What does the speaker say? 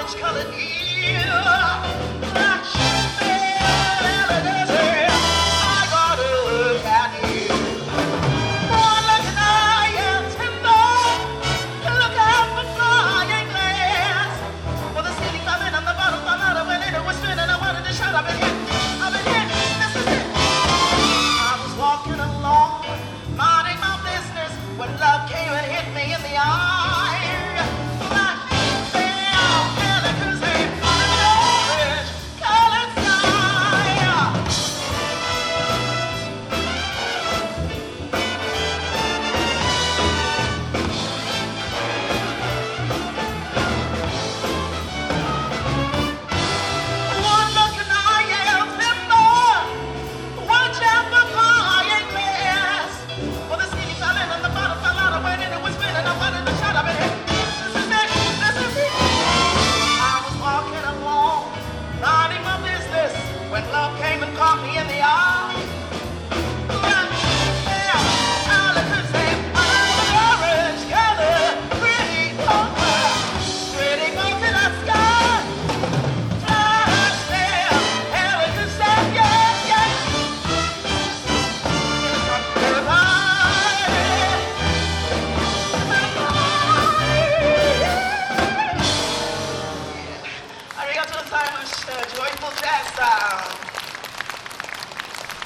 orange-colored hill. Like Chanel, I gotta look at you. One look and I am timber. Look out for flying glass. For the ceiling coming on the bottom fell out of it, and it was spinning. I wanted to shout, I've been hit, this is it. I was walking along, minding my business, when love came and hit me in the eye. When love came and caught me in the eye. Orange color, pretty gold in the sky. Fly there, Erica said, yeah, yeah. Arigato gozaimasu, joyful jazz sound.